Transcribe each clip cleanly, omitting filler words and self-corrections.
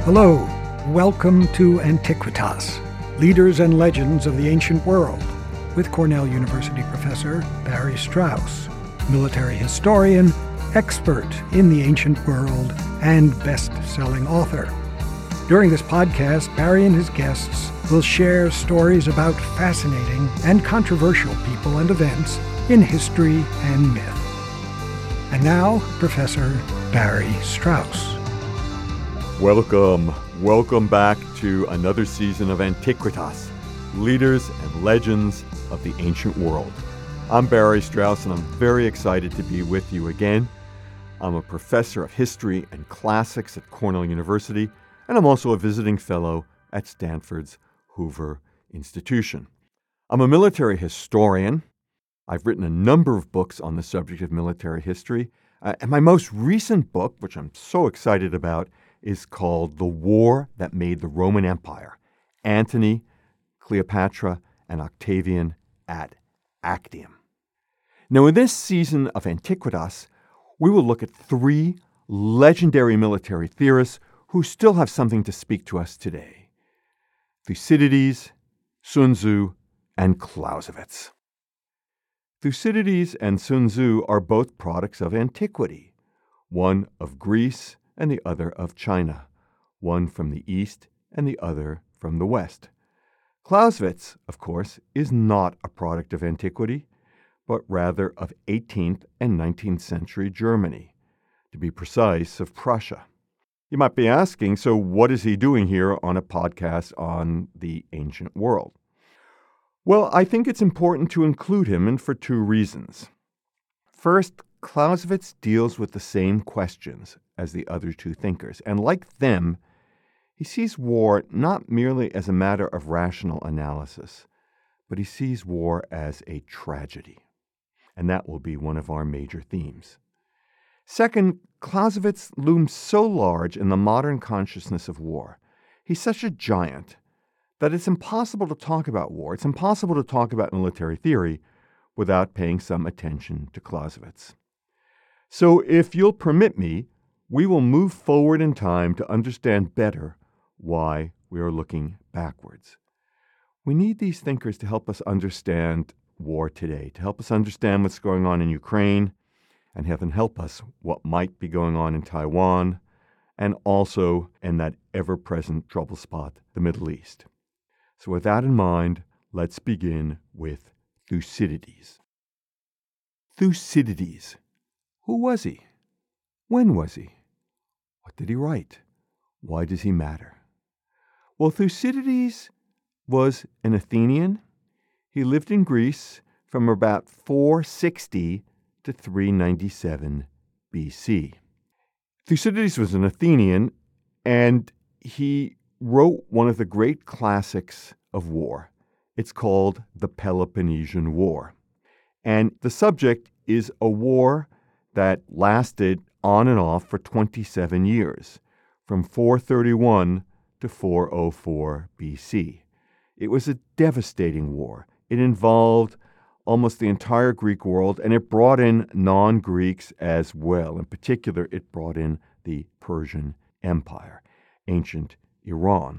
Hello, welcome to Antiquitas, Leaders and Legends of the Ancient World, with Cornell University professor Barry Strauss, military historian, expert in the ancient world, and best-selling author. During this podcast, Barry and his guests will share stories about fascinating and controversial people and events in history and myth. And now, Professor Barry Strauss. Welcome back to another season of Antiquitas, Leaders and Legends of the Ancient World. I'm Barry Strauss, and I'm very excited to be with you again. I'm a professor of history and classics at Cornell University, and I'm also a visiting fellow at Stanford's Hoover Institution. I'm a military historian. I've written a number of books on the subject of military history, and my most recent book, which I'm so excited about, is called The War That Made the Roman Empire, Antony, Cleopatra, and Octavian at Actium. Now, in this season of Antiquitas, we will look at three legendary military theorists who still have something to speak to us today: Thucydides, Sun Tzu, and Clausewitz. Thucydides and Sun Tzu are both products of antiquity, one of Greece and the other of China, one from the East and the other from the West. Clausewitz, of course, is not a product of antiquity, but rather of 18th and 19th century Germany, to be precise, of Prussia. You might be asking, so what is he doing here on a podcast on the ancient world? Well, I think it's important to include him, and for two reasons. First, Clausewitz deals with the same questions as the other two thinkers, and like them, he sees war not merely as a matter of rational analysis, but he sees war as a tragedy, and that will be one of our major themes. Second, Clausewitz looms so large in the modern consciousness of war. He's such a giant that it's impossible to talk about war, it's impossible to talk about military theory without paying some attention to Clausewitz. So if you'll permit me, we will move forward in time to understand better why we are looking backwards. We need these thinkers to help us understand war today, to help us understand what's going on in Ukraine, and heaven help us what might be going on in Taiwan, and also in that ever-present trouble spot, the Middle East. So with that in mind, let's begin with Thucydides. Thucydides. Who was he? When was he? What did he write? Why does he matter? Well, Thucydides was an Athenian. He lived in Greece from about 460 to 397 BC. Thucydides was an Athenian, and he wrote one of the great classics of war. It's called the Peloponnesian War. And the subject is a war that lasted on and off for 27 years, from 431 to 404 BC. It was a devastating war. It involved almost the entire Greek world, and it brought in non-Greeks as well. In particular, it brought in the Persian Empire, ancient Iran.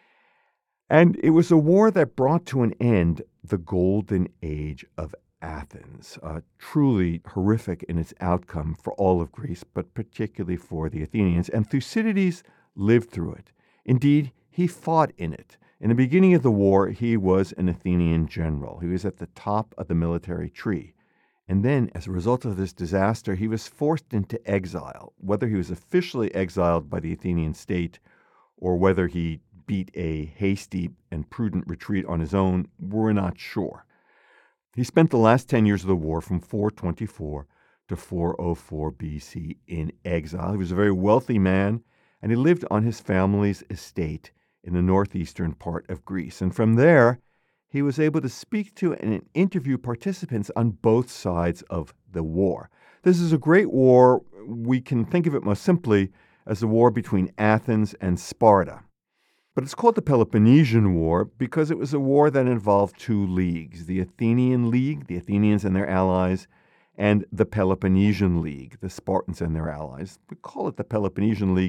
And it was a war that brought to an end the golden age of Athens, truly horrific in its outcome for all of Greece, but particularly for the Athenians. And Thucydides lived through it. Indeed, he fought in it. In the beginning of the war, he was an Athenian general. He was at the top of the military tree. And then, as a result of this disaster, he was forced into exile. Whether he was officially exiled by the Athenian state or whether he beat a hasty and prudent retreat on his own, we're not sure. He spent the last 10 years of the war from 424 to 404 BC in exile. He was a very wealthy man, and he lived on his family's estate in the northeastern part of Greece. And from there, he was able to speak to and interview participants on both sides of the war. This is a great war. We can think of it most simply as the war between Athens and Sparta. But it's called the Peloponnesian War because it was a war that involved two leagues, the Athenian League, the Athenians and their allies, and the Peloponnesian League, the Spartans and their allies. We call it the Peloponnesian League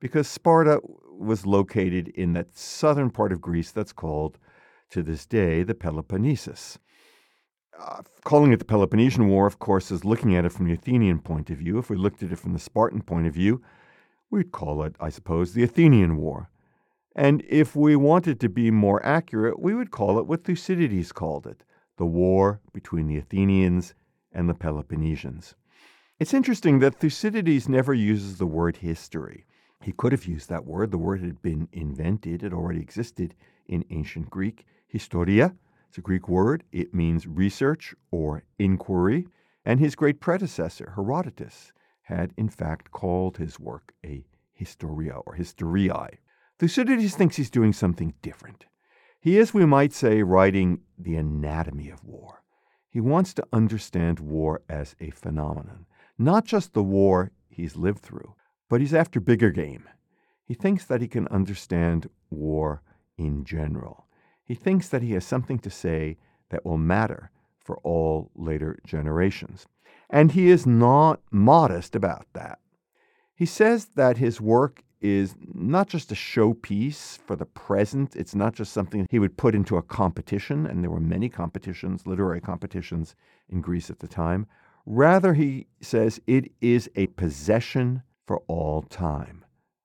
because Sparta was located in that southern part of Greece that's called, to this day, the Peloponnesus. Calling it the Peloponnesian War, of course, is looking at it from the Athenian point of view. If we looked at it from the Spartan point of view, we'd call it, I suppose, the Athenian War. And if we wanted to be more accurate, we would call it what Thucydides called it, the war between the Athenians and the Peloponnesians. It's interesting that Thucydides never uses the word history. He could have used that word. The word had been invented. It already existed in ancient Greek. Historia, it's a Greek word. It means research or inquiry. And his great predecessor, Herodotus, had in fact called his work a historia or historiae. Thucydides thinks he's doing something different. He is, we might say, writing the anatomy of war. He wants to understand war as a phenomenon, not just the war he's lived through, but he's after bigger game. He thinks that he can understand war in general. He thinks that he has something to say that will matter for all later generations. And he is not modest about that. He says that his work is not just a showpiece for the present. It's not just something he would put into a competition, and there were many competitions, literary competitions in Greece at the time. Rather, he says it is a possession for all time.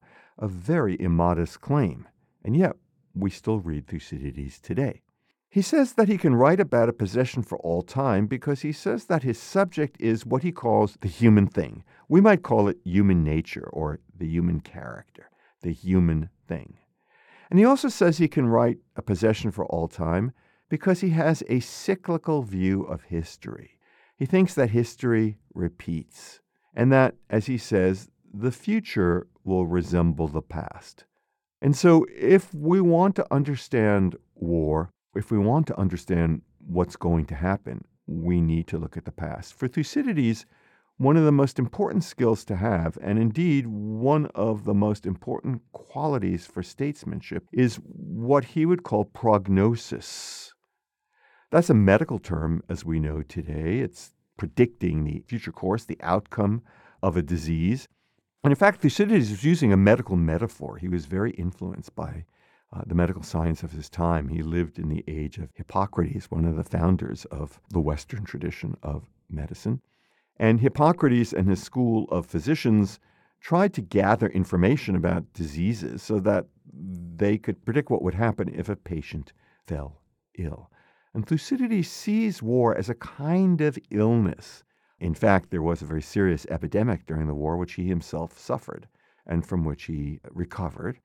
A very immodest claim, and yet we still read Thucydides today. He says that he can write about a possession for all time because he says that his subject is what he calls the human thing. We might call it human nature or the human character, the human thing. And he also says he can write a possession for all time because he has a cyclical view of history. He thinks that history repeats and that, as he says, the future will resemble the past. And so if we want to understand war, if we want to understand what's going to happen, we need to look at the past. For Thucydides, one of the most important skills to have, and indeed one of the most important qualities for statesmanship, is what he would call prognosis. That's a medical term, as we know today. It's predicting the future course, the outcome of a disease. And in fact, Thucydides was using a medical metaphor. He was very influenced by the medical science of his time. He lived in the age of Hippocrates, one of the founders of the Western tradition of medicine. And Hippocrates and his school of physicians tried to gather information about diseases so that they could predict what would happen if a patient fell ill. And Thucydides sees war as a kind of illness. In fact, there was a very serious epidemic during the war, which he himself suffered and from which he recovered.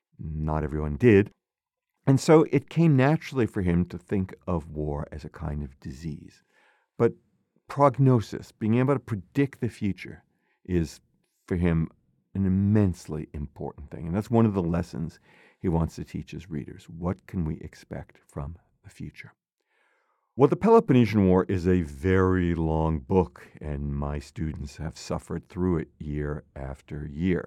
Not everyone did. And so it came naturally for him to think of war as a kind of disease. But prognosis, being able to predict the future, is for him an immensely important thing. And that's one of the lessons he wants to teach his readers. What can we expect from the future? Well, the Peloponnesian War is a very long book, and my students have suffered through it year after year.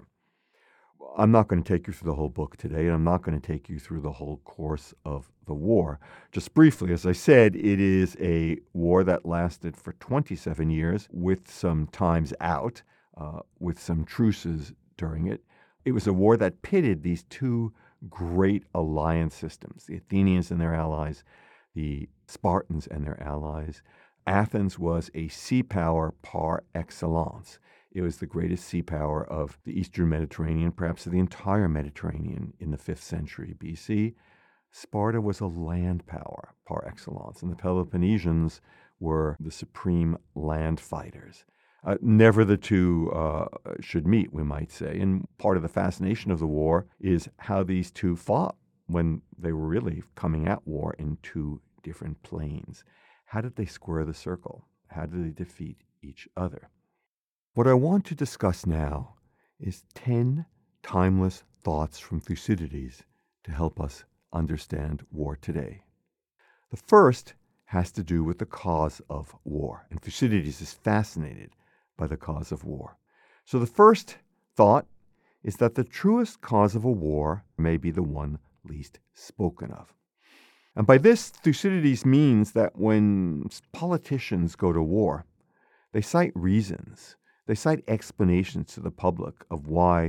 I'm not going to take you through the whole book today, and I'm not going to take you through the whole course of the war. Just briefly, as I said, it is a war that lasted for 27 years with some times out, with some truces during it. It was a war that pitted these two great alliance systems, the Athenians and their allies, the Spartans and their allies. Athens was a sea power par excellence. It was the greatest sea power of the Eastern Mediterranean, perhaps of the entire Mediterranean in the 5th century BC. Sparta was a land power par excellence, and the Peloponnesians were the supreme land fighters. Never the two should meet, we might say. And part of the fascination of the war is how these two fought when they were really coming at war in two different planes. How did they square the circle? How did they defeat each other? What I want to discuss now is 10 timeless thoughts from Thucydides to help us understand war today. The first has to do with the cause of war, and Thucydides is fascinated by the cause of war. So the first thought is that the truest cause of a war may be the one least spoken of. And by this, Thucydides means that when politicians go to war, they cite reasons, they cite explanations to the public of why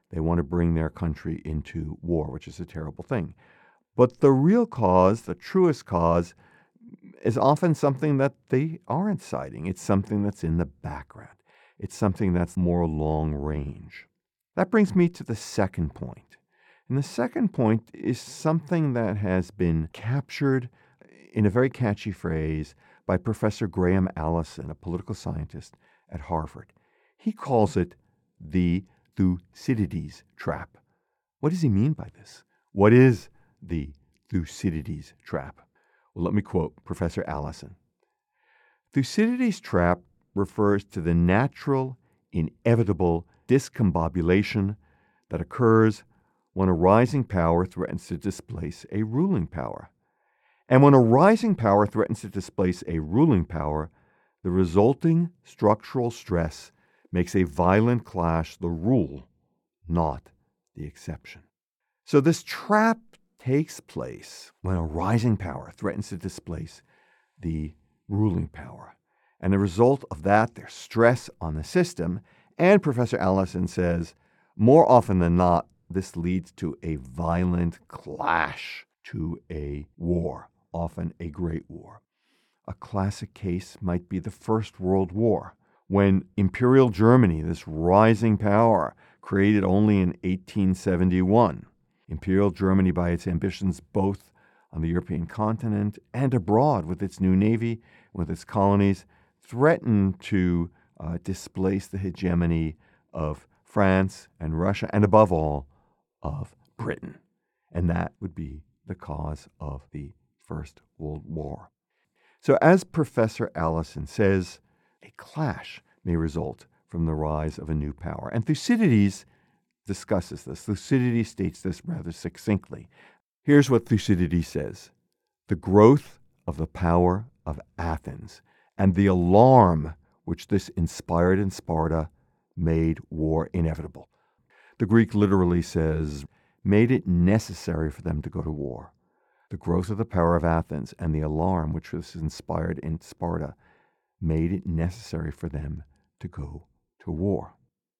They want to bring their country into war, which is a terrible thing. But the real cause, the truest cause, is often something that they aren't citing. It's something that's in the background. It's something that's more long range. That brings me to the second point. And the second point is something that has been captured in a very catchy phrase by Professor Graham Allison, a political scientist at Harvard. He calls it the Thucydides trap. What does he mean by this? What is the Thucydides trap? Well, let me quote Professor Allison. Thucydides trap refers to the natural, inevitable discombobulation that occurs when a rising power threatens to displace a ruling power. And when a rising power threatens to displace a ruling power, the resulting structural stress makes a violent clash the rule, not the exception. So this trap takes place when a rising power threatens to displace the ruling power. And the result of that, there's stress on the system. And Professor Allison says, more often than not, this leads to a violent clash, to a war, often a great war. A classic case might be the First World War, when Imperial Germany, this rising power, created only in 1871. Imperial Germany, by its ambitions both on the European continent and abroad with its new navy, with its colonies, threatened to displace the hegemony of France and Russia, and above all, of Britain. And that would be the cause of the First World War. So as Professor Allison says, a clash may result from the rise of a new power. And Thucydides discusses this. Thucydides states this rather succinctly. Here's what Thucydides says. The growth of the power of Athens and the alarm which this inspired in Sparta made war inevitable. The Greek literally says, made it necessary for them to go to war. The growth of the power of Athens and the alarm which was inspired in Sparta made it necessary for them to go to war.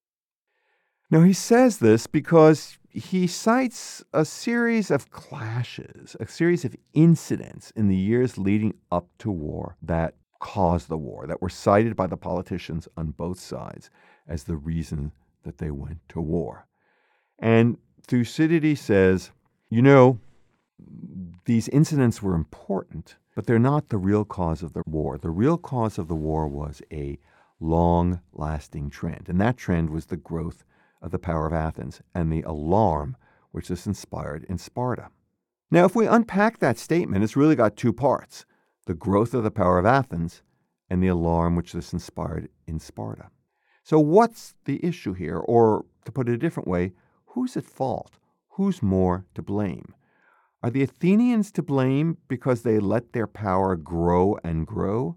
Now, he says this because he cites a series of clashes, a series of incidents in the years leading up to war that caused the war, that were cited by the politicians on both sides as the reason that they went to war. And Thucydides says, these incidents were important, but they're not the real cause of the war. The real cause of the war was a long-lasting trend, and that trend was the growth of the power of Athens and the alarm which this inspired in Sparta. Now, if we unpack that statement, it's really got two parts: the growth of the power of Athens and the alarm which this inspired in Sparta. So what's the issue here? Or, to put it a different way, who's at fault? Who's more to blame? Are the Athenians to blame because they let their power grow and grow?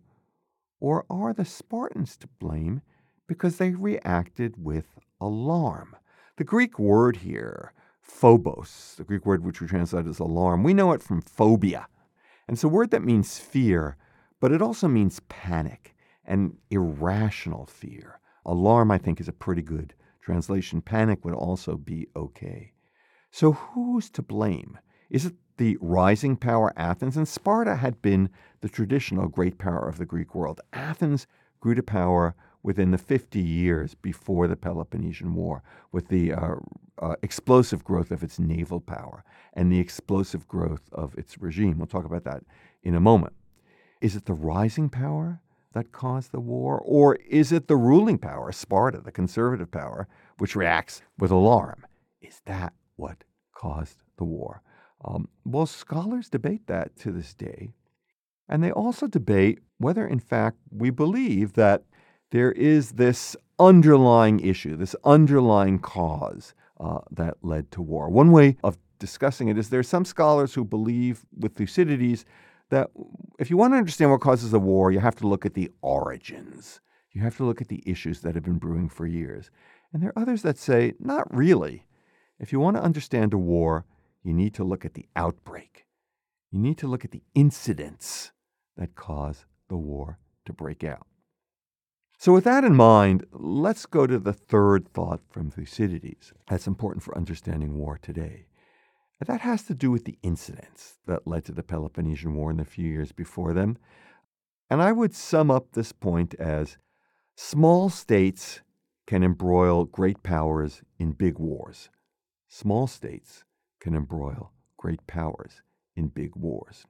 Or are the Spartans to blame because they reacted with alarm? The Greek word here, phobos, the Greek word which we translate as alarm, we know it from phobia. And it's a word that means fear, but it also means panic and irrational fear. Alarm, I think, is a pretty good translation. Panic would also be okay. So who's to blame? Is it the rising power Athens? And Sparta had been the traditional great power of the Greek world. Athens grew to power within the 50 years before the Peloponnesian War, with the explosive growth of its naval power and the explosive growth of its regime. We'll talk about that in a moment. Is it the rising power that caused the war? Or is it the ruling power, Sparta, the conservative power, which reacts with alarm? Is that what caused the war? Well, scholars debate that to this day. And they also debate whether, in fact, we believe that there is this underlying issue, this underlying cause that led to war. One way of discussing it is there are some scholars who believe with Thucydides that if you want to understand what causes a war, you have to look at the origins. You have to look at the issues that have been brewing for years. And there are others that say, not really. If you want to understand a war, you need to look at the outbreak. You need to look at the incidents that cause the war to break out. So with that in mind, let's go to the third thought from Thucydides that's important for understanding war today. And that has to do with the incidents that led to the Peloponnesian War in the few years before them. And I would sum up this point as small states can embroil great powers in big wars. Small states can embroil great powers in big wars.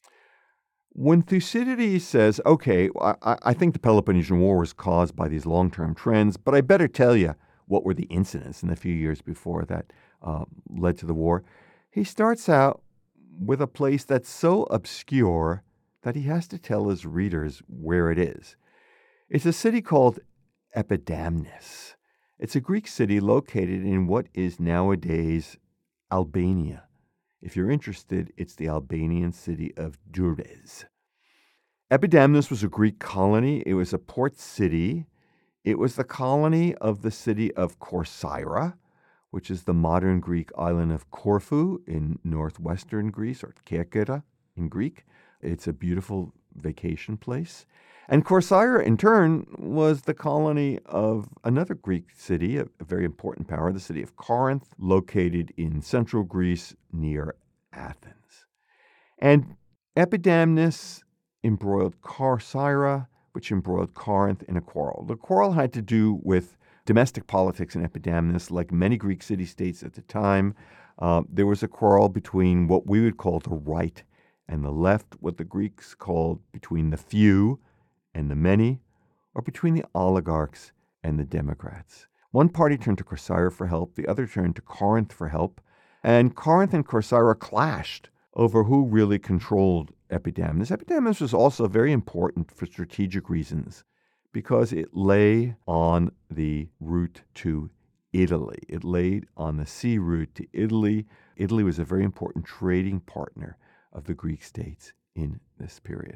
When Thucydides says, okay, I think the Peloponnesian War was caused by these long-term trends, but I better tell you what were the incidents in the few years before that led to the war, he starts out with a place that's so obscure that he has to tell his readers where it is. It's a city called Epidamnus. It's a Greek city located in what is nowadays Albania. If you're interested, it's the Albanian city of Durrës. Epidamnus was a Greek colony. It was a port city. It was the colony of the city of Corcyra, which is the modern Greek island of Corfu in northwestern Greece, or Kerkyra in Greek. It's a beautiful vacation place. And Corcyra, in turn, was the colony of another Greek city, a very important power, the city of Corinth, located in central Greece near Athens. And Epidamnus embroiled Corcyra, which embroiled Corinth in a quarrel. The quarrel had to do with domestic politics in Epidamnus. Like many Greek city-states at the time, there was a quarrel between what we would call the right and the left, what the Greeks called between the few and the many, or between the oligarchs and the democrats. One party turned to Corcyra for help, the other turned to Corinth for help, and Corinth and Corcyra clashed over who really controlled Epidamnus. Epidamnus was also very important for strategic reasons because it lay on the route to Italy. It lay on the sea route to Italy. Italy was a very important trading partner of the Greek states in this period.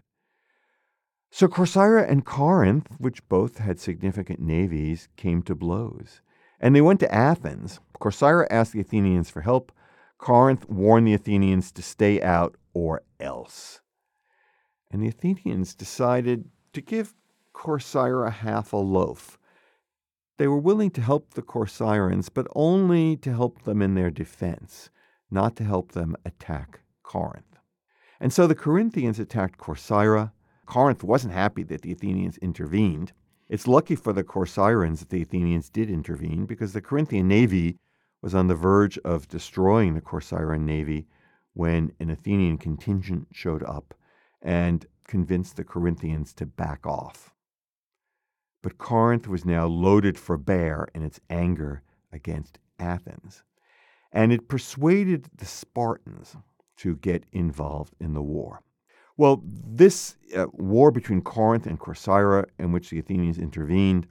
So Corcyra and Corinth, which both had significant navies, came to blows. And they went to Athens. Corcyra asked the Athenians for help. Corinth warned the Athenians to stay out or else. And the Athenians decided to give Corcyra half a loaf. They were willing to help the Corcyrans, but only to help them in their defense, not to help them attack Corinth. And so the Corinthians attacked Corcyra. Corinth wasn't happy that the Athenians intervened. It's lucky for the Corcyrans that the Athenians did intervene because the Corinthian navy was on the verge of destroying the Corcyran navy when an Athenian contingent showed up and convinced the Corinthians to back off. But Corinth was now loaded for bear in its anger against Athens, and it persuaded the Spartans to get involved in the war. Well, this war between Corinth and Corcyra, in which the Athenians intervened,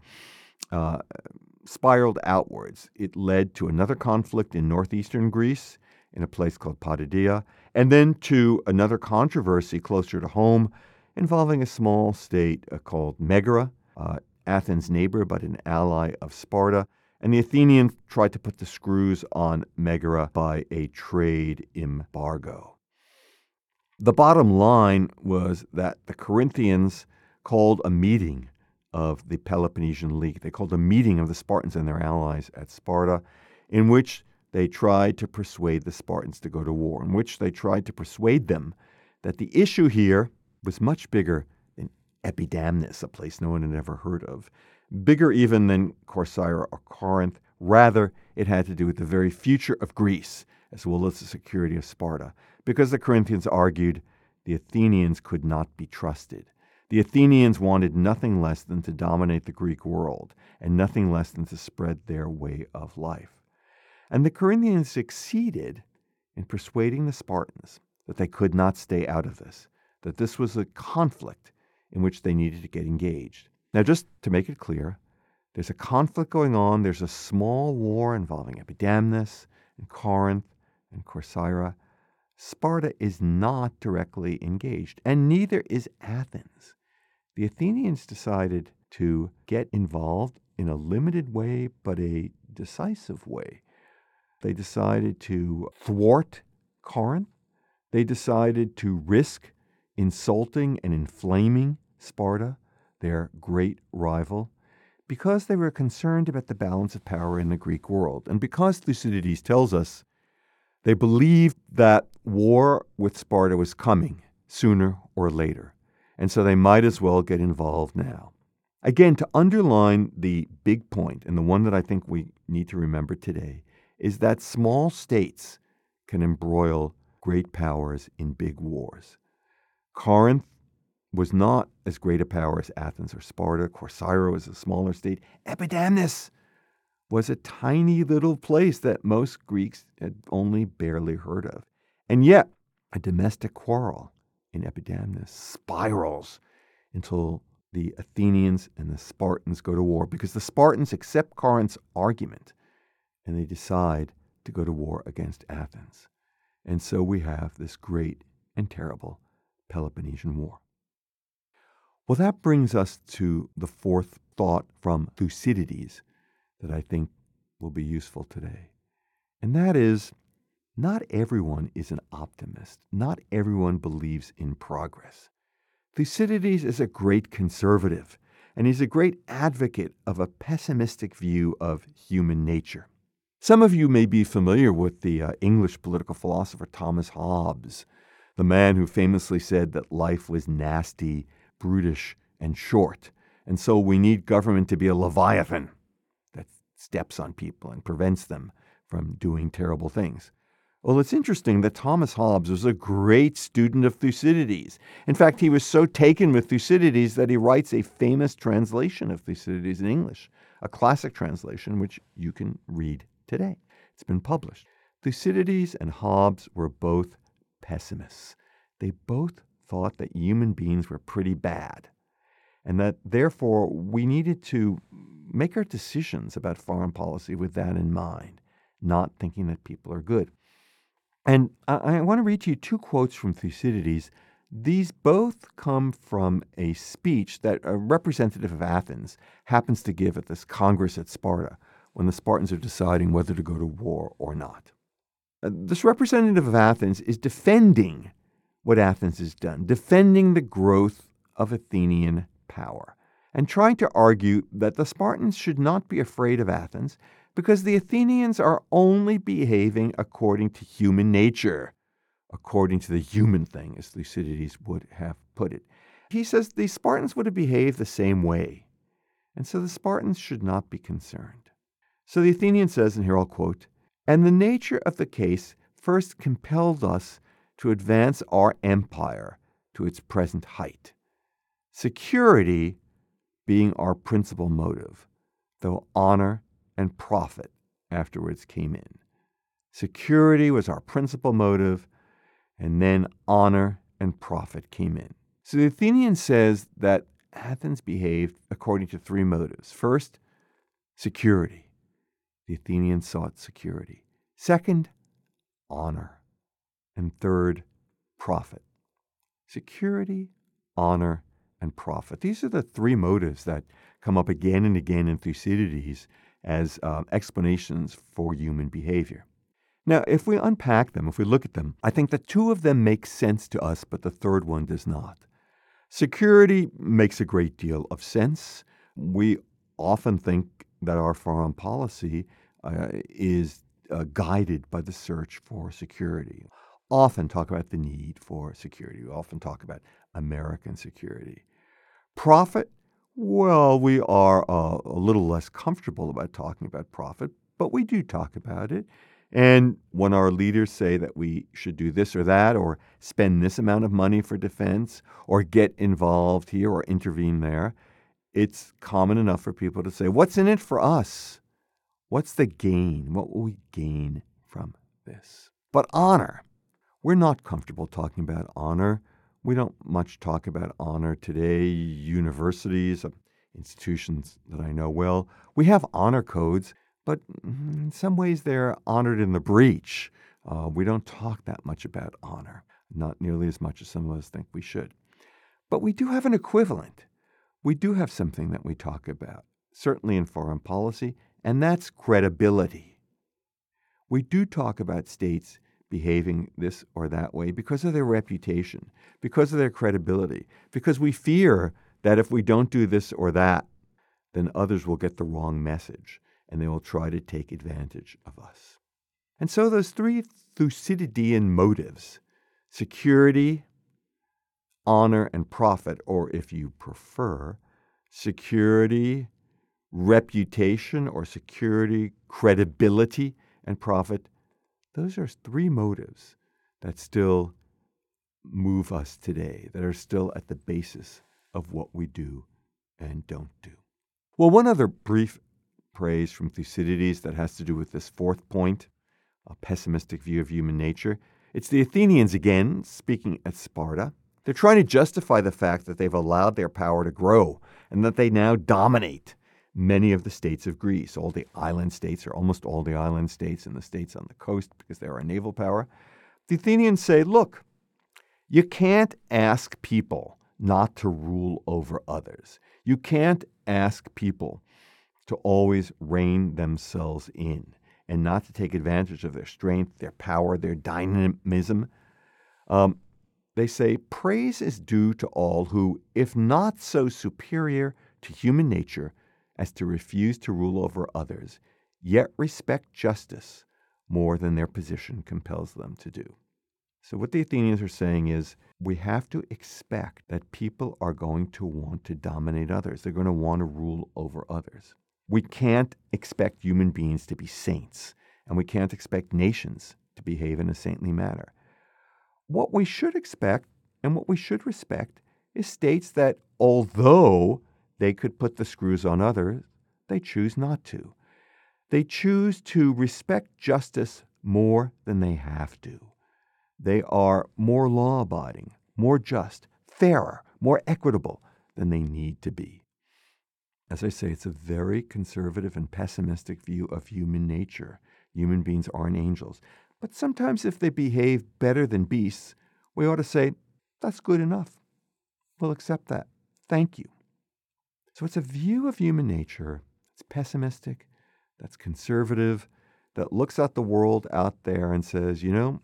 spiraled outwards. It led to another conflict in northeastern Greece, in a place called Potidaea, and then to another controversy closer to home involving a small state called Megara, Athens' neighbor but an ally of Sparta. And the Athenians tried to put the screws on Megara by a trade embargo. The bottom line was that the Corinthians called a meeting of the Peloponnesian League. They called a meeting of the Spartans and their allies at Sparta, in which they tried to persuade the Spartans to go to war, in which they tried to persuade them that the issue here was much bigger than Epidamnus, a place no one had ever heard of, bigger even than Corcyra or Corinth. Rather, it had to do with the very future of Greece, as well as the security of Sparta, because the Corinthians argued the Athenians could not be trusted. The Athenians wanted nothing less than to dominate the Greek world, and nothing less than to spread their way of life. And the Corinthians succeeded in persuading the Spartans that they could not stay out of this, that this was a conflict in which they needed to get engaged. Now, just to make it clear, there's a conflict going on. There's a small war involving Epidamnus and Corinth and Corcyra. Sparta is not directly engaged, and neither is Athens. The Athenians decided to get involved in a limited way, but a decisive way. They decided to thwart Corinth. They decided to risk insulting and inflaming Sparta, their great rival. because they were concerned about the balance of power in the Greek world. And because Thucydides tells us they believed that war with Sparta was coming sooner or later. And so they might as well get involved now. Again, to underline the big point, and the one that I think we need to remember today, is that small states can embroil great powers in big wars. Corinth was not as great a power as Athens or Sparta. Corcyra was a smaller state. Epidamnus was a tiny little place that most Greeks had only barely heard of. And yet, a domestic quarrel in Epidamnus spirals until the Athenians and the Spartans go to war, because the Spartans accept Corinth's argument and they decide to go to war against Athens. And so we have this great and terrible Peloponnesian War. Well, that brings us to the fourth thought from Thucydides that I think will be useful today. And that is, not everyone is an optimist. Not everyone believes in progress. Thucydides is a great conservative, and he's a great advocate of a pessimistic view of human nature. Some of you may be familiar with the English political philosopher Thomas Hobbes, the man who famously said that life was nasty, brutish, and short, and so we need government to be a leviathan that steps on people and prevents them from doing terrible things. Well, it's interesting that Thomas Hobbes was a great student of Thucydides. In fact, he was so taken with Thucydides that he writes a famous translation of Thucydides in English, a classic translation which you can read today. It's been published. Thucydides and Hobbes were both pessimists. They both thought that human beings were pretty bad, and that therefore we needed to make our decisions about foreign policy with that in mind, not thinking that people are good. And I want to read to you two quotes from Thucydides. These both come from a speech that a representative of Athens happens to give at this Congress at Sparta when the Spartans are deciding whether to go to war or not. This representative of Athens is defending what Athens has done, defending the growth of Athenian power, and trying to argue that the Spartans should not be afraid of Athens because the Athenians are only behaving according to human nature, according to the human thing, as Thucydides would have put it. He says the Spartans would have behaved the same way, and so the Spartans should not be concerned. So the Athenian says, and here I'll quote, "And the nature of the case first compelled us to advance our empire to its present height, security being our principal motive, though honor and profit afterwards came in." Security was our principal motive, and then honor and profit came in. So the Athenian says that Athens behaved according to three motives. First, security. The Athenians sought security. Second, honor. And third, profit. Security, honor, and profit. These are the three motives that come up again and again in Thucydides as explanations for human behavior. Now, if we unpack them, if we look at them, I think that two of them make sense to us, but the third one does not. Security makes a great deal of sense. We often think that our foreign policy is guided by the search for security. Often talk about the need for security. We often talk about American security. Profit, well, we are a little less comfortable about talking about profit, but we do talk about it. And when our leaders say that we should do this or that, or spend this amount of money for defense, or get involved here or intervene there, it's common enough for people to say, what's in it for us? What's the gain? What will we gain from this? But honor. We're not comfortable talking about honor. We don't much talk about honor today. Universities, institutions that I know well, we have honor codes, but in some ways they're honored in the breach. We don't talk that much about honor, not nearly as much as some of us think we should. But we do have an equivalent. We do have something that we talk about, certainly in foreign policy, and that's credibility. We do talk about states behaving this or that way because of their reputation, because of their credibility, because we fear that if we don't do this or that, then others will get the wrong message and they will try to take advantage of us. And so those three Thucydidean motives, security, honor, and profit, or if you prefer, security, reputation, or security, credibility, and profit, those are three motives that still move us today, that are still at the basis of what we do and don't do. Well, one other brief praise from Thucydides that has to do with this fourth point, a pessimistic view of human nature. It's the Athenians again, speaking at Sparta. They're trying to justify the fact that they've allowed their power to grow and that they now dominate many of the states of Greece, all the island states, or almost all the island states and the states on the coast because they are a naval power. The Athenians say, look, you can't ask people not to rule over others. You can't ask people to always rein themselves in and not to take advantage of their strength, their power, their dynamism. They say praise is due to all who, if not so superior to human nature as to refuse to rule over others, yet respect justice more than their position compels them to do. So what the Athenians are saying is we have to expect that people are going to want to dominate others. They're going to want to rule over others. We can't expect human beings to be saints, and we can't expect nations to behave in a saintly manner. What we should expect and what we should respect is states that, although they could put the screws on others, they choose not to. They choose to respect justice more than they have to. They are more law-abiding, more just, fairer, more equitable than they need to be. As I say, it's a very conservative and pessimistic view of human nature. Human beings aren't angels. But sometimes if they behave better than beasts, we ought to say, that's good enough. We'll accept that. Thank you. So it's a view of human nature that's pessimistic, that's conservative, that looks at the world out there and says,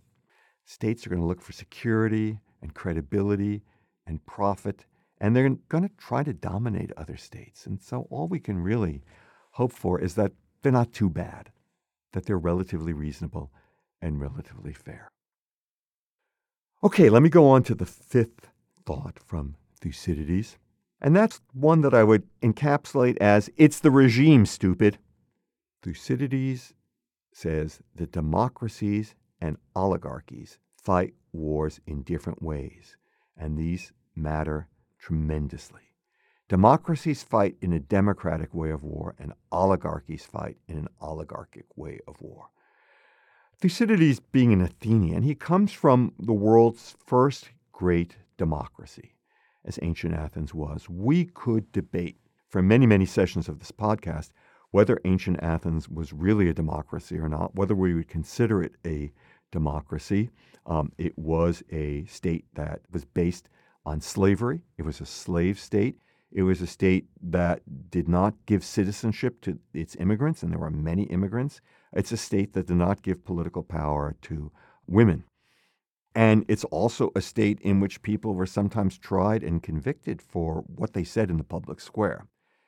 states are going to look for security and credibility and profit, and they're going to try to dominate other states. And so all we can really hope for is that they're not too bad, that they're relatively reasonable and relatively fair. Okay, let me go on to the fifth thought from Thucydides. And that's one that I would encapsulate as, it's the regime, stupid. Thucydides says that democracies and oligarchies fight wars in different ways, and these matter tremendously. Democracies fight in a democratic way of war, and oligarchies fight in an oligarchic way of war. Thucydides, being an Athenian, he comes from the world's first great democracy, as ancient Athens was. We could debate for many, many sessions of this podcast whether ancient Athens was really a democracy or not, whether we would consider it a democracy. It was a state that was based on slavery. It was a slave state. It was a state that did not give citizenship to its immigrants, and there were many immigrants. It's a state that did not give political power to women. And it's also a state in which people were sometimes tried and convicted for what they said in the public square.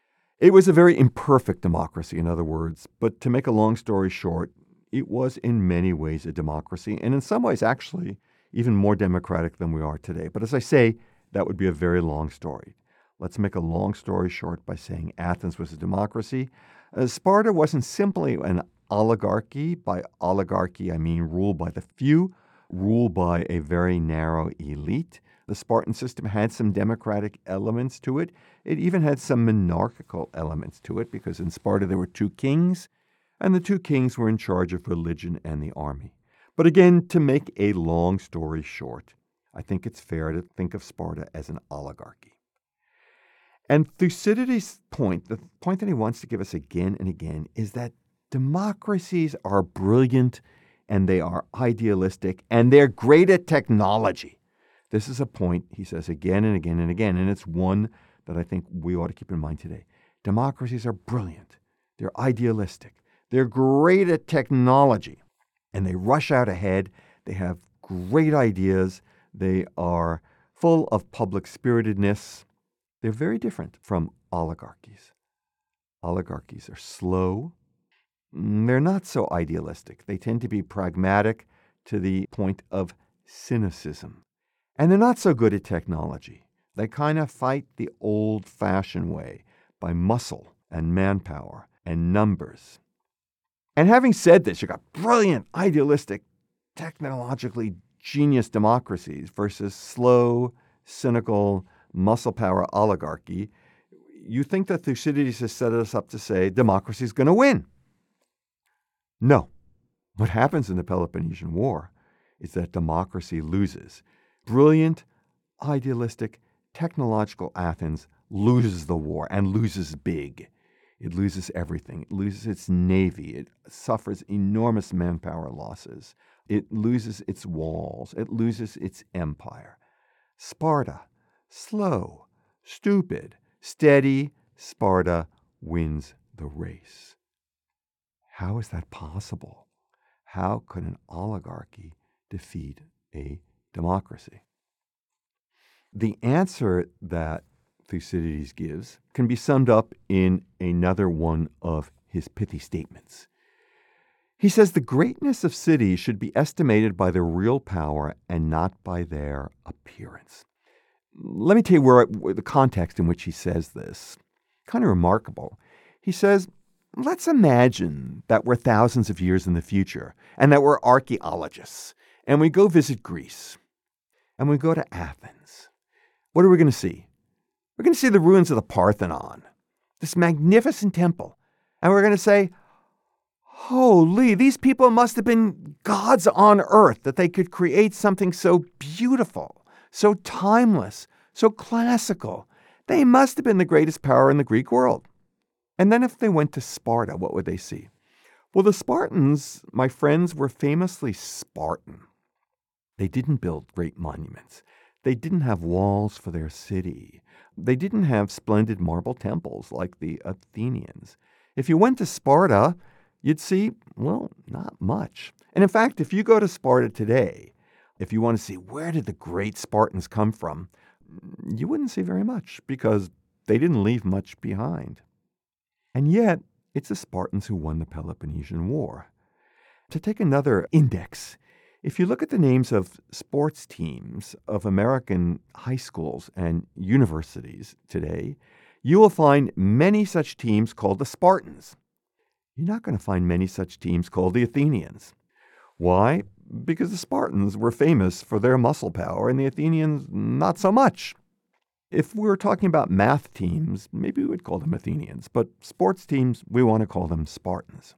It was a very imperfect democracy, in other words, but to make a long story short, it was in many ways a democracy, and in some ways actually even more democratic than we are today. But as I say, that would be a very long story. Let's make a long story short by saying Athens was a democracy. Sparta wasn't simply an oligarchy. By oligarchy, I mean ruled by the few, ruled by a very narrow elite. The Spartan system had some democratic elements to it. It even had some monarchical elements to it, because in Sparta there were two kings, and the two kings were in charge of religion and the army. But again, to make a long story short, I think it's fair to think of Sparta as an oligarchy. And Thucydides' point, the point that he wants to give us again and again, is that democracies are brilliant and they are idealistic and they're great at technology. This is a point he says again and again and again, and it's one that I think we ought to keep in mind today. Democracies are brilliant. They're idealistic. They're great at technology, and they rush out ahead. They have great ideas. They are full of public spiritedness. They're very different from oligarchies. oligarchies are slow. They're not so idealistic. They tend to be pragmatic to the point of cynicism. And they're not so good at technology. They kind of fight the old-fashioned way by muscle and manpower and numbers. And having said this, you've got brilliant, idealistic, technologically genius democracies versus slow, cynical, muscle power oligarchy. You think that Thucydides has set us up to say democracy is going to win. No. What happens in the Peloponnesian War is that democracy loses. Brilliant, idealistic, technological Athens loses the war and loses big. It loses everything. It loses its navy. It suffers enormous manpower losses. It loses its walls. It loses its empire. Sparta, slow, stupid, steady. Sparta wins the race. How is that possible? How could an oligarchy defeat a democracy? The answer that Thucydides gives can be summed up in another one of his pithy statements. He says the greatness of cities should be estimated by their real power and not by their appearance. Let me tell you where the context in which he says this. Kind of remarkable. He says, let's imagine that we're thousands of years in the future and that we're archaeologists and we go visit Greece and we go to Athens. What are we going to see? We're going to see the ruins of the Parthenon, this magnificent temple. And we're going to say, holy, these people must have been gods on earth that they could create something so beautiful, so timeless, so classical. They must have been the greatest power in the Greek world. And then if they went to Sparta, what would they see? Well, the Spartans, my friends, were famously Spartan. They didn't build great monuments. They didn't have walls for their city. They didn't have splendid marble temples like the Athenians. If you went to Sparta, you'd see, well, not much. And in fact, if you go to Sparta today, if you want to see where did the great Spartans come from, you wouldn't see very much because they didn't leave much behind. And yet, it's the Spartans who won the Peloponnesian War. To take another index, if you look at the names of sports teams of American high schools and universities today, you will find many such teams called the Spartans. You're not going to find many such teams called the Athenians. Why? Because the Spartans were famous for their muscle power and the Athenians not so much. If we were talking about math teams, maybe we would call them Athenians, but sports teams, we want to call them Spartans.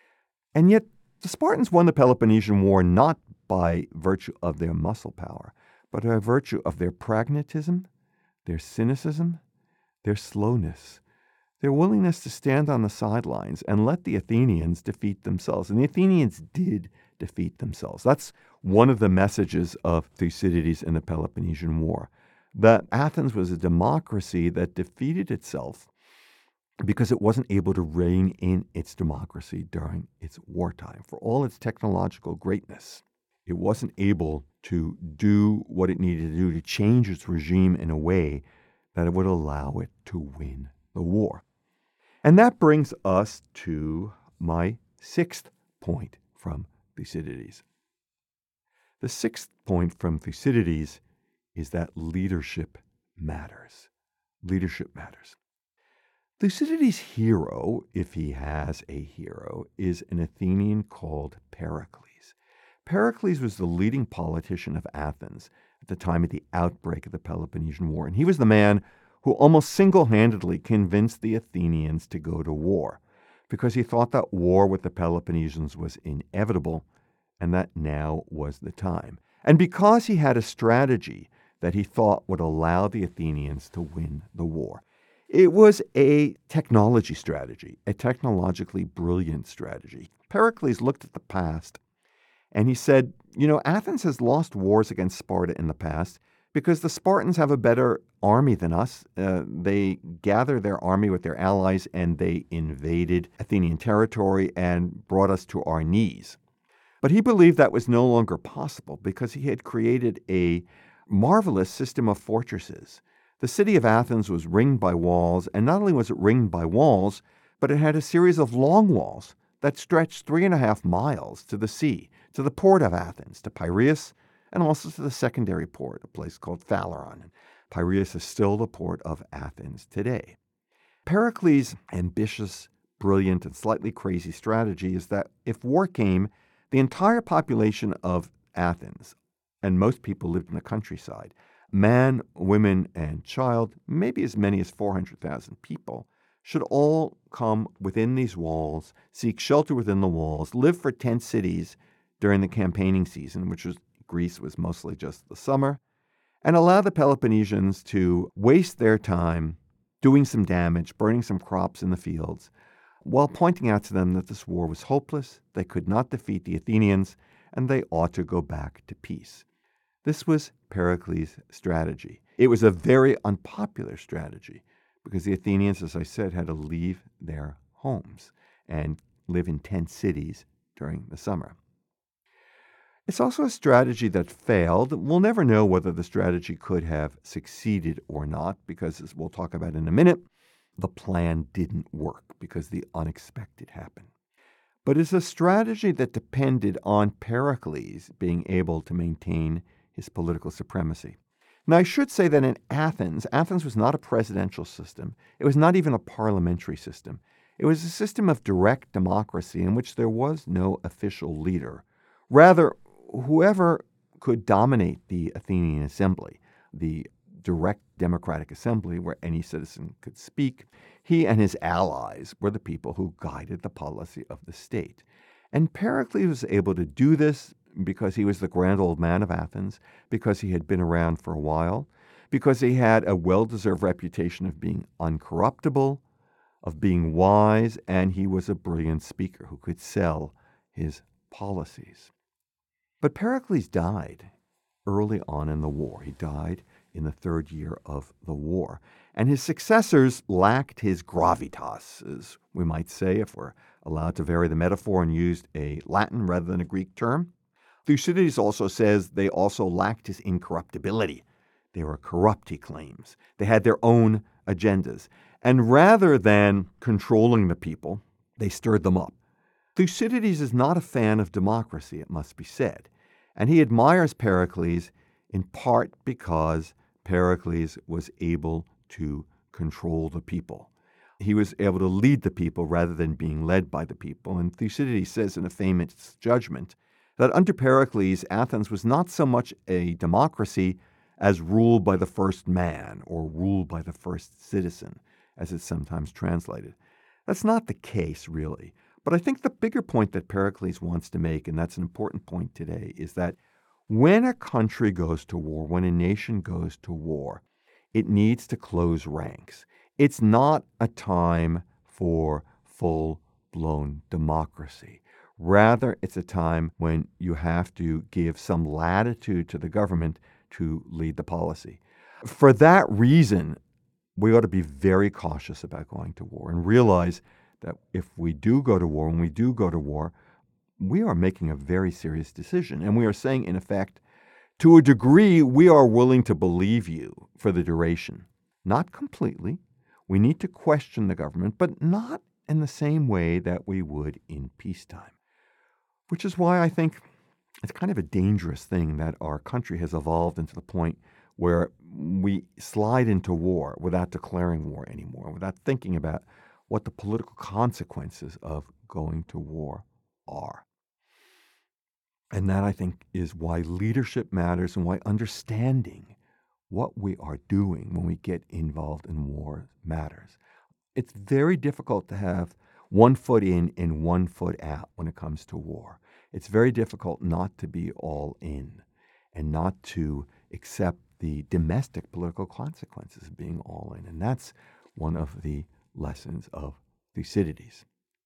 And yet, the Spartans won the Peloponnesian War not by virtue of their muscle power, but by virtue of their pragmatism, their cynicism, their slowness, their willingness to stand on the sidelines and let the Athenians defeat themselves. And the Athenians did defeat themselves. That's one of the messages of Thucydides in the Peloponnesian War, that Athens was a democracy that defeated itself because it wasn't able to rein in its democracy during its wartime. For all its technological greatness, it wasn't able to do what it needed to do to change its regime in a way that it would allow it to win the war. And that brings us to my sixth point from Thucydides. The sixth point from Thucydides is that leadership matters. Leadership matters. Thucydides' hero, if he has a hero, is an Athenian called Pericles. Pericles was the leading politician of Athens at the time of the outbreak of the Peloponnesian War, and he was the man who almost single-handedly convinced the Athenians to go to war because he thought that war with the Peloponnesians was inevitable and that now was the time. And because he had a strategy that he thought would allow the Athenians to win the war. It was a technology strategy, a technologically brilliant strategy. Pericles looked at the past and he said, Athens has lost wars against Sparta in the past because the Spartans have a better army than us. They gathered their army with their allies and they invaded Athenian territory and brought us to our knees. But he believed that was no longer possible because he had created a marvelous system of fortresses. The city of Athens was ringed by walls, and not only was it ringed by walls, but it had a series of long walls that stretched 3.5 miles to the sea, to the port of Athens, to Piraeus, and also to the secondary port, a place called Phaleron. And Piraeus is still the port of Athens today. Pericles' ambitious, brilliant, and slightly crazy strategy is that if war came, the entire population of Athens, and most people lived in the countryside, man, women, and child, maybe as many as 400,000 people, should all come within these walls, seek shelter within the walls, live for tent cities during the campaigning season, which was Greece was mostly just the summer, and allow the Peloponnesians to waste their time doing some damage, burning some crops in the fields, while pointing out to them that this war was hopeless, they could not defeat the Athenians, and they ought to go back to peace. This was Pericles' strategy. It was a very unpopular strategy because the Athenians, as I said, had to leave their homes and live in tent cities during the summer. It's also a strategy that failed. We'll never know whether the strategy could have succeeded or not because, as we'll talk about in a minute, the plan didn't work because the unexpected happened. But it's a strategy that depended on Pericles being able to maintain his political supremacy. Now, I should say that in Athens was not a presidential system. It was not even a parliamentary system. It was a system of direct democracy in which there was no official leader. Rather, whoever could dominate the Athenian assembly, the direct democratic assembly where any citizen could speak, he and his allies were the people who guided the policy of the state. And Pericles was able to do this because he was the grand old man of Athens, because he had been around for a while, because he had a well-deserved reputation of being uncorruptible, of being wise, and he was a brilliant speaker who could sell his policies. But Pericles died early on in the war. He died in the third year of the war. And his successors lacked his gravitas, as we might say, if we're allowed to vary the metaphor and used a Latin rather than a Greek term. Thucydides also says they also lacked his incorruptibility. They were corrupt, he claims. They had their own agendas. And rather than controlling the people, they stirred them up. Thucydides is not a fan of democracy, it must be said. And he admires Pericles in part because Pericles was able to control the people. He was able to lead the people rather than being led by the people. And Thucydides says in a famous judgment that under Pericles, Athens was not so much a democracy as ruled by the first man or ruled by the first citizen, as it's sometimes translated. That's not the case, really. But I think the bigger point that Pericles wants to make, and that's an important point today, is that when a country goes to war, when a nation goes to war, it needs to close ranks. It's not a time for full-blown democracy. Rather, it's a time when you have to give some latitude to the government to lead the policy. For that reason, we ought to be very cautious about going to war and realize that if we do go to war, when we do go to war, we are making a very serious decision. And we are saying, in effect, to a degree, we are willing to believe you for the duration. Not completely. We need to question the government, but not in the same way that we would in peacetime. Which is why I think it's kind of a dangerous thing that our country has evolved into the point where we slide into war without declaring war anymore, without thinking about what the political consequences of going to war are. And that, I think, is why leadership matters and why understanding what we are doing when we get involved in war matters. It's very difficult to have one foot in and one foot out when it comes to war. It's very difficult not to be all in and not to accept the domestic political consequences of being all in. And that's one of the lessons of Thucydides.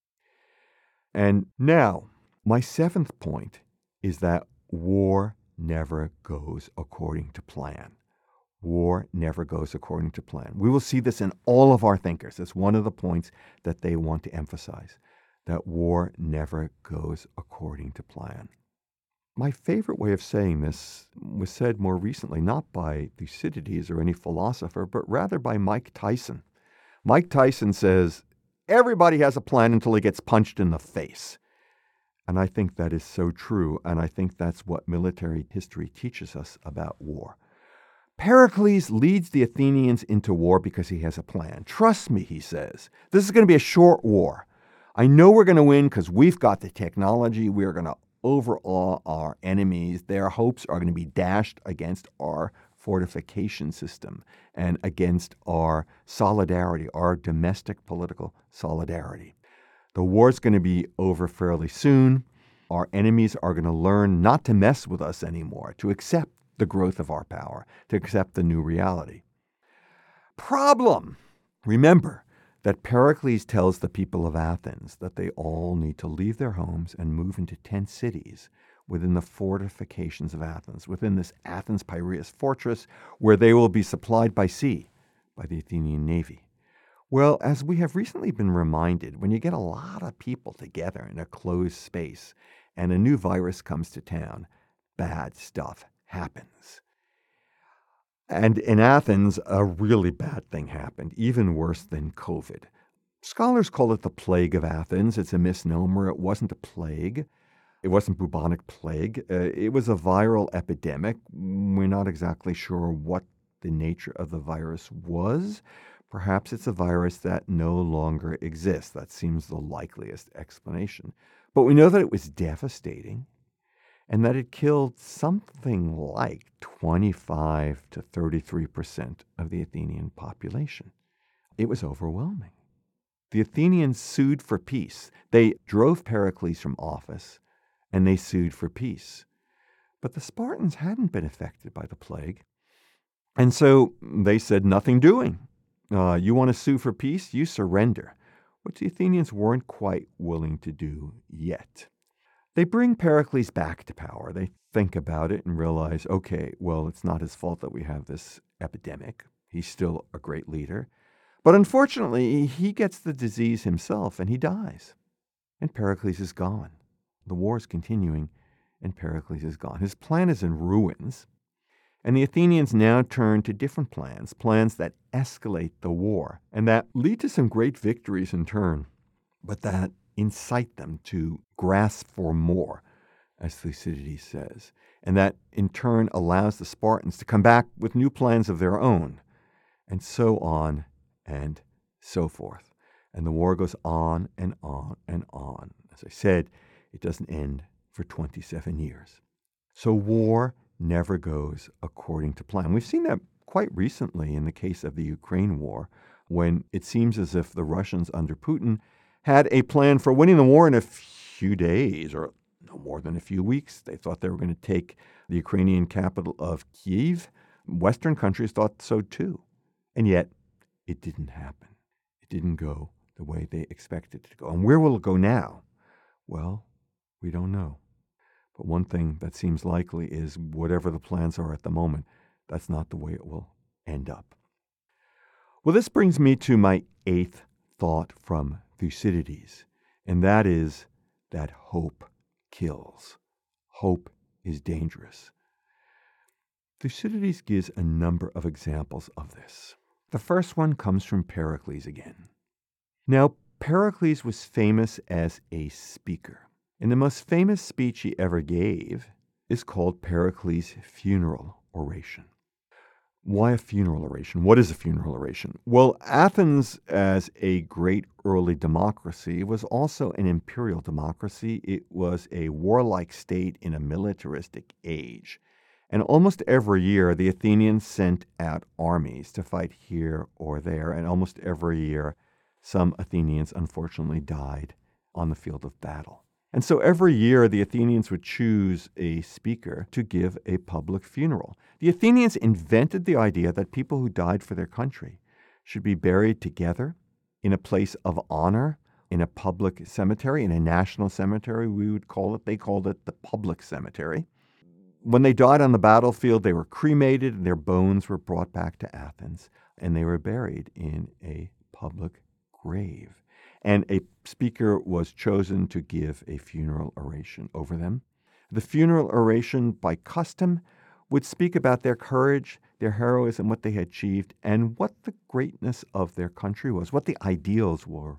And now, my seventh point is that war never goes according to plan. War never goes according to plan. We will see this in all of our thinkers. It's one of the points that they want to emphasize, that war never goes according to plan. My favorite way of saying this was said more recently, not by Thucydides or any philosopher, but rather by Mike Tyson. Mike Tyson says, Everybody has a plan until he gets punched in the face. And I think that is so true, and I think that's what military history teaches us about war. Pericles leads the Athenians into war because he has a plan. Trust me, he says. This is going to be a short war. I know we're going to win because we've got the technology. We're going to overawe our enemies. Their hopes are going to be dashed against our fortification system and against our solidarity, our domestic political solidarity. The war's going to be over fairly soon. Our enemies are going to learn not to mess with us anymore, to accept the growth of our power, to accept the new reality. Problem. Remember that Pericles tells the people of Athens that they all need to leave their homes and move into tent cities within the fortifications of Athens, within this Athens Piraeus fortress where they will be supplied by sea by the Athenian navy. Well, as we have recently been reminded, when you get a lot of people together in a closed space and a new virus comes to town, bad stuff happens. And in Athens, a really bad thing happened, even worse than COVID. Scholars call it the plague of Athens. It's a misnomer. It wasn't a plague. It wasn't bubonic plague. It was a viral epidemic. We're not exactly sure what the nature of the virus was. Perhaps it's a virus that no longer exists. That seems the likeliest explanation. But we know that it was devastating and that it killed something like 25 to 33% of the Athenian population. It was overwhelming. The Athenians sued for peace. They drove Pericles from office, and they sued for peace. But the Spartans hadn't been affected by the plague. And so they said, nothing doing. You want to sue for peace? You surrender, which the Athenians weren't quite willing to do yet. They bring Pericles back to power. They think about it and realize, okay, well, it's not his fault that we have this epidemic. He's still a great leader. But unfortunately, he gets the disease himself and he dies. And Pericles is gone. The war is continuing and Pericles is gone. His plan is in ruins. And the Athenians now turn to different plans that escalate the war and that lead to some great victories in turn, but that incite them to grasp for more, as Thucydides says, and that in turn allows the Spartans to come back with new plans of their own, and so on and so forth. And the war goes on and on and on. As I said, it doesn't end for 27 years. So war never goes according to plan. We've seen that quite recently in the case of the Ukraine war, when it seems as if the Russians under Putin had a plan for winning the war in a few days or no more than a few weeks. They thought they were going to take the Ukrainian capital of Kyiv. Western countries thought so too. And yet it didn't happen. It didn't go the way they expected it to go. And where will it go now? Well, we don't know. But one thing that seems likely is whatever the plans are at the moment, that's not the way it will end up. Well, this brings me to my eighth thought from Thucydides, and that is that hope kills. Hope is dangerous. Thucydides gives a number of examples of this. The first one comes from Pericles again. Now, Pericles was famous as a speaker, and the most famous speech he ever gave is called Pericles' funeral oration. Why a funeral oration? What is a funeral oration? Well, Athens, as a great early democracy, was also an imperial democracy. It was a warlike state in a militaristic age. And almost every year, the Athenians sent out armies to fight here or there. And almost every year, some Athenians unfortunately died on the field of battle. And so every year, the Athenians would choose a speaker to give a public funeral. The Athenians invented the idea that people who died for their country should be buried together in a place of honor, in a public cemetery, in a national cemetery, we would call it. They called it the public cemetery. When they died on the battlefield, they were cremated and their bones were brought back to Athens, and they were buried in a public grave. And a speaker was chosen to give a funeral oration over them. The funeral oration, by custom, would speak about their courage, their heroism, what they had achieved, and what the greatness of their country was, what the ideals were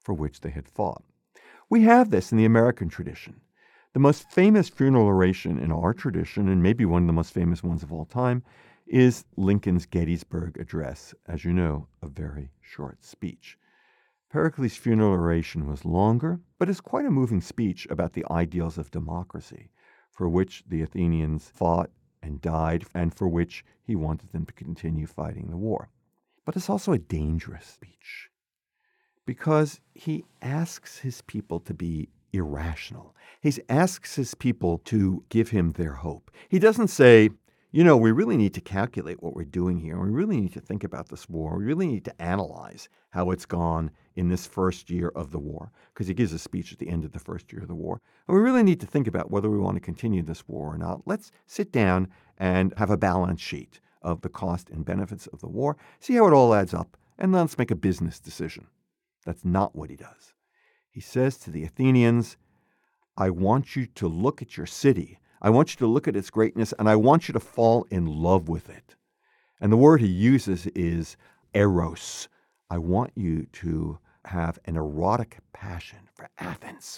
for which they had fought. We have this in the American tradition. The most famous funeral oration in our tradition, and maybe one of the most famous ones of all time, is Lincoln's Gettysburg Address, as you know, a very short speech. Pericles' funeral oration was longer, but it's quite a moving speech about the ideals of democracy, for which the Athenians fought and died, and for which he wanted them to continue fighting the war. But it's also a dangerous speech, because he asks his people to be irrational. He asks his people to give him their hope. He doesn't say, we really need to calculate what we're doing here. We really need to think about this war. We really need to analyze how it's gone in this first year of the war, because he gives a speech at the end of the first year of the war. And we really need to think about whether we want to continue this war or not. Let's sit down and have a balance sheet of the cost and benefits of the war, see how it all adds up, and then let's make a business decision. That's not what he does. He says to the Athenians, I want you to look at your city. I want you to look at its greatness, and I want you to fall in love with it. And the word he uses is eros. I want you to have an erotic passion for Athens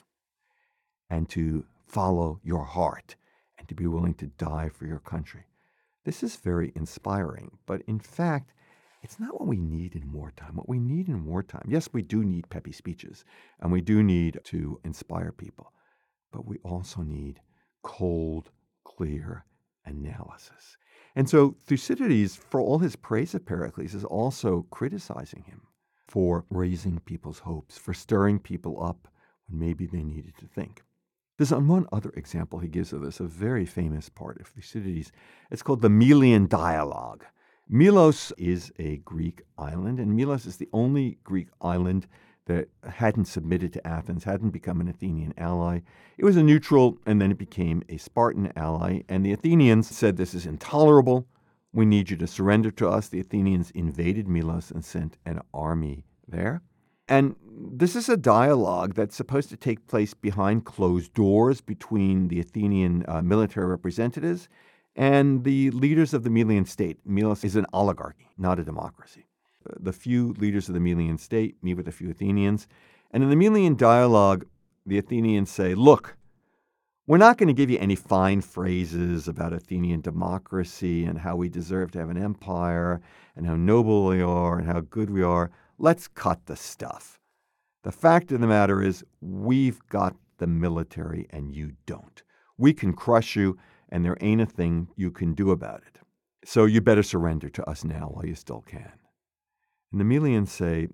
and to follow your heart and to be willing to die for your country. This is very inspiring, but in fact, it's not what we need in wartime. What we need in wartime, yes, we do need peppy speeches, and we do need to inspire people, but we also need cold, clear analysis. And so Thucydides, for all his praise of Pericles, is also criticizing him for raising people's hopes, for stirring people up when maybe they needed to think. There's one other example he gives of this, a very famous part of Thucydides. It's called the Melian Dialogue. Melos is a Greek island, and Melos is the only Greek island that hadn't submitted to Athens, hadn't become an Athenian ally. It was a neutral, and then it became a Spartan ally. And the Athenians said, this is intolerable. We need you to surrender to us. The Athenians invaded Melos and sent an army there. And this is a dialogue that's supposed to take place behind closed doors between the Athenian military representatives and the leaders of the Melian state. Melos is an oligarchy, not a democracy. The few leaders of the Melian state meet with a few Athenians. And in the Melian dialogue, the Athenians say, look, we're not going to give you any fine phrases about Athenian democracy and how we deserve to have an empire and how noble we are and how good we are. Let's cut the stuff. The fact of the matter is we've got the military and you don't. We can crush you and there ain't a thing you can do about it. So you better surrender to us now while you still can. And the Melians say,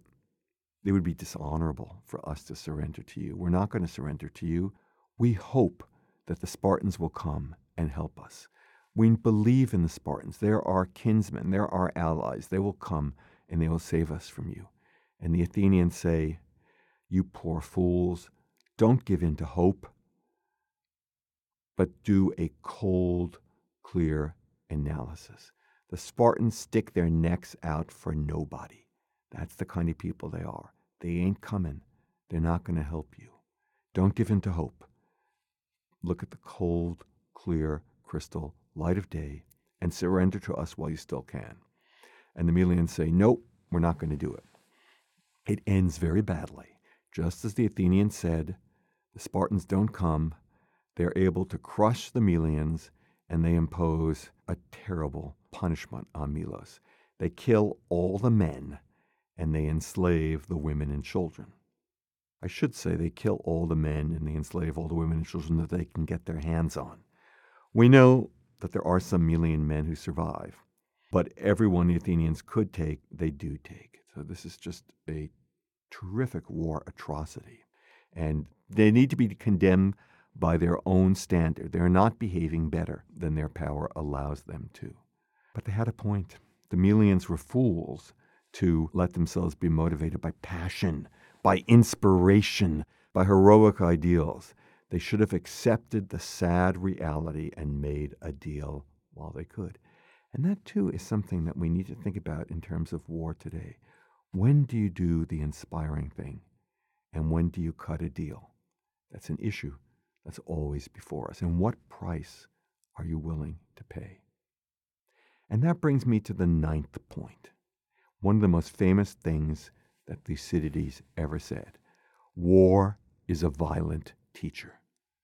it would be dishonorable for us to surrender to you. We're not going to surrender to you. We hope that the Spartans will come and help us. We believe in the Spartans. They're our kinsmen. They're our allies. They will come and they will save us from you. And the Athenians say, you poor fools, don't give in to hope, but do a cold, clear analysis. The Spartans stick their necks out for nobody. That's the kind of people they are. They ain't coming. They're not going to help you. Don't give in to hope. Look at the cold, clear, crystal light of day and surrender to us while you still can. And the Melians say, nope, we're not going to do it. It ends very badly. Just as the Athenians said, the Spartans don't come. They're able to crush the Melians, and they impose a terrible punishment on Melos. They kill all the men, and they enslave the women and children. I should say they kill all the men and they enslave all the women and children that they can get their hands on. We know that there are some Melian men who survive, but everyone the Athenians could take, they do take. So this is just a terrific war atrocity. And they need to be condemned by their own standard. They're not behaving better than their power allows them to. But they had a point. The Melians were fools to let themselves be motivated by passion, by inspiration, by heroic ideals. They should have accepted the sad reality and made a deal while they could. And that, too, is something that we need to think about in terms of war today. When do you do the inspiring thing? And when do you cut a deal? That's an issue that's always before us. And what price are you willing to pay? And that brings me to the 9th point. One of the most famous things that Thucydides ever said. War is a violent teacher.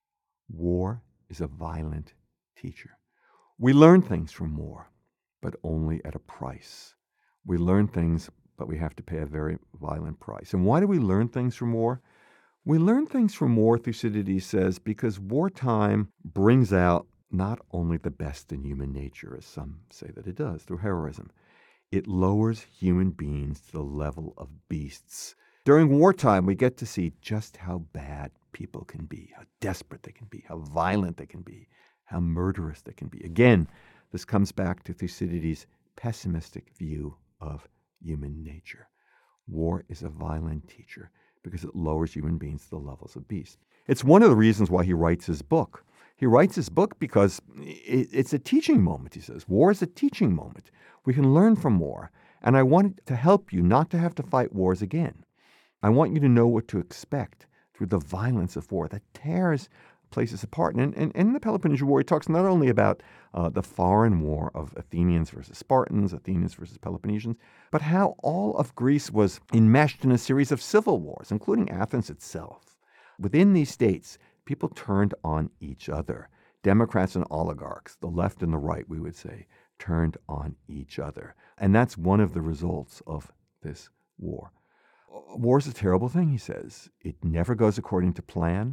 War is a violent teacher. We learn things from war, but only at a price. We learn things, but we have to pay a very violent price. And why do we learn things from war? We learn things from war, Thucydides says, because wartime brings out not only the best in human nature, as some say that it does, through heroism. It lowers human beings to the level of beasts. During wartime, we get to see just how bad people can be, how desperate they can be, how violent they can be, how murderous they can be. Again, this comes back to Thucydides' pessimistic view of human nature. War is a violent teacher because it lowers human beings to the levels of beasts. It's one of the reasons why he writes his book. He writes his book because it's a teaching moment, he says. War is a teaching moment. We can learn from war. And I want to help you not to have to fight wars again. I want you to know what to expect through the violence of war that tears places apart. And in the Peloponnesian War, he talks not only about the foreign war of Athenians versus Spartans, Athenians versus Peloponnesians, but how all of Greece was enmeshed in a series of civil wars, including Athens itself. Within these states, people turned on each other. Democrats and oligarchs, the left and the right, we would say, turned on each other. And that's one of the results of this war. War is a terrible thing, he says. It never goes according to plan.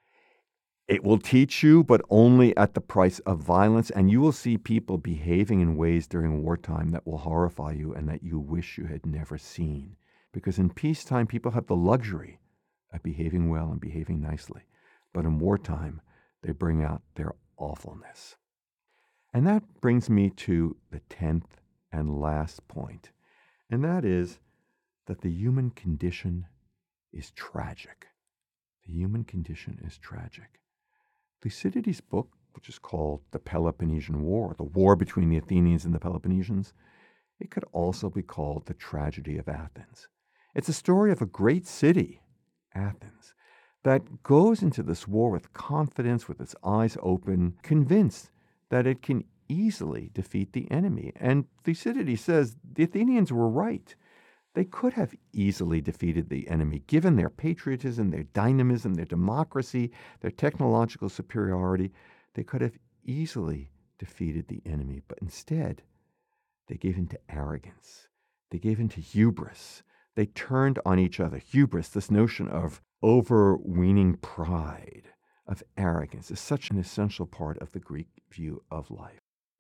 It will teach you, but only at the price of violence, and you will see people behaving in ways during wartime that will horrify you and that you wish you had never seen. Because in peacetime, people have the luxury of behaving well and behaving nicely. But in wartime, they bring out their awfulness. And that brings me to the 10th and last point, and that is that the human condition is tragic. The human condition is tragic. Thucydides' book, which is called The Peloponnesian War, the war between the Athenians and the Peloponnesians, it could also be called The Tragedy of Athens. It's a story of a great city, Athens, that goes into this war with confidence, with its eyes open, convinced that it can easily defeat the enemy. And Thucydides says the Athenians were right. They could have easily defeated the enemy, given their patriotism, their dynamism, their democracy, their technological superiority. They could have easily defeated the enemy, but instead, they gave in to arrogance. They gave in to hubris. They turned on each other. Hubris, this notion of overweening pride, of arrogance, is such an essential part of the Greek view of life.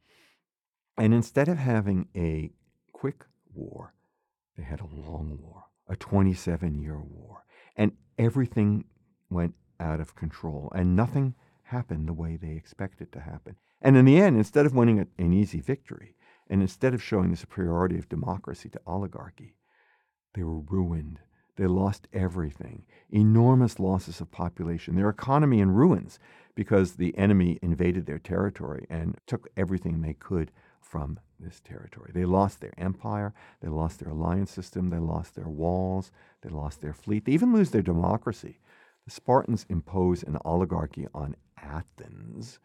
And instead of having a quick war, they had a long war, a 27-year war, and everything went out of control, and nothing happened the way they expected to happen. And in the end, instead of winning an easy victory, and instead of showing the superiority of democracy to oligarchy, they were ruined. They lost everything, enormous losses of population, their economy in ruins, because the enemy invaded their territory and took everything they could from this territory. They lost their empire, they lost their alliance system, they lost their walls, they lost their fleet, they even lose their democracy. The Spartans impose an oligarchy on Athens.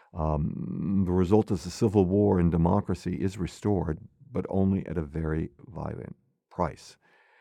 The result is a civil war, and democracy is restored, but only at a very violent price.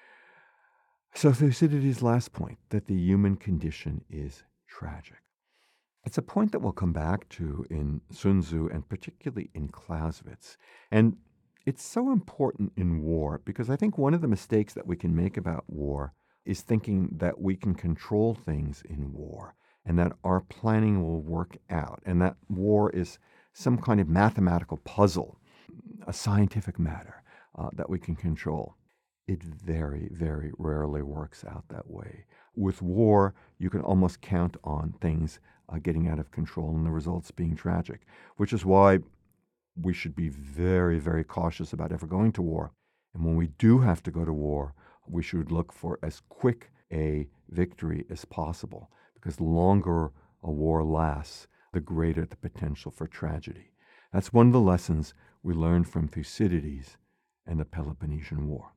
So Thucydides' last point, that the human condition is tragic. It's a point that we'll come back to in Sun Tzu and particularly in Clausewitz. And it's so important in war because I think one of the mistakes that we can make about war is thinking that we can control things in war and that our planning will work out and that war is some kind of mathematical puzzle, a scientific matter that we can control. It very, very rarely works out that way. With war, you can almost count on things getting out of control and the results being tragic, which is why we should be very, very cautious about ever going to war. And when we do have to go to war, we should look for as quick a victory as possible, because the longer a war lasts, the greater the potential for tragedy. That's one of the lessons we learned from Thucydides and the Peloponnesian War.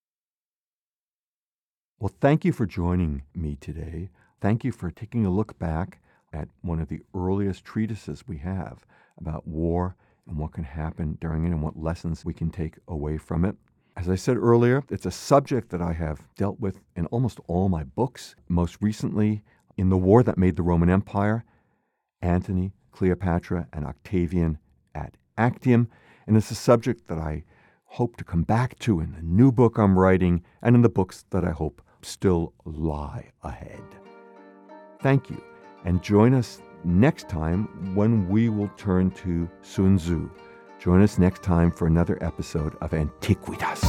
Well, thank you for joining me today. Thank you for taking a look back at one of the earliest treatises we have about war and what can happen during it and what lessons we can take away from it. As I said earlier, it's a subject that I have dealt with in almost all my books. Most recently, in The War That Made the Roman Empire, Antony, Cleopatra, and Octavian at Actium. And it's a subject that I hope to come back to in the new book I'm writing and in the books that I hope still lie ahead. Thank you, and join us next time when we will turn to Sun Tzu. Join us next time for another episode of Antiquitas.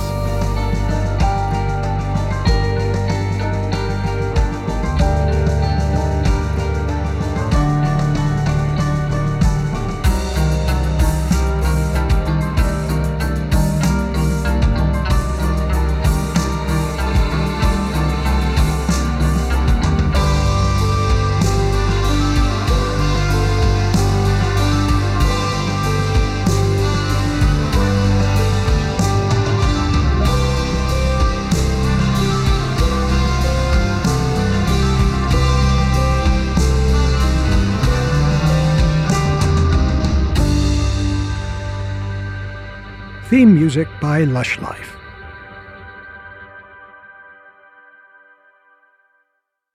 Theme music by Lush Life.